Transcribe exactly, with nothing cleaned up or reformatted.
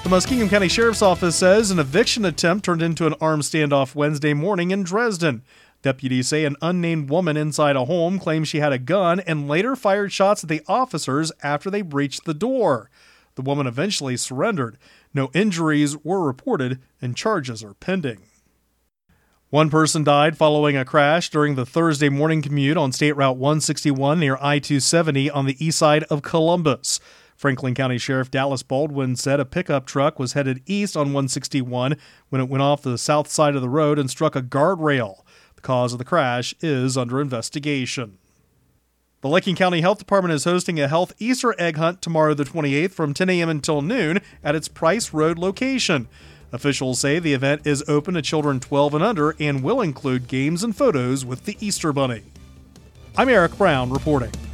The Muskingum County Sheriff's Office says an eviction attempt turned into an armed standoff Wednesday morning in Dresden. Deputies say an unnamed woman inside a home claimed she had a gun and later fired shots at the officers after they breached the door. The woman eventually surrendered. No injuries were reported and charges are pending. One person died following a crash during the Thursday morning commute on State Route one sixty-one near I two seventy on the east side of Columbus. Franklin County Sheriff Dallas Baldwin said a pickup truck was headed east on one sixty-one when it went off the south side of the road and struck a guardrail. The cause of the crash is under investigation. The Licking County Health Department is hosting a health Easter egg hunt tomorrow the twenty-eighth from ten a.m. until noon at its Price Road location. Officials say the event is open to children twelve and under and will include games and photos with the Easter Bunny. I'm Eric Brown reporting.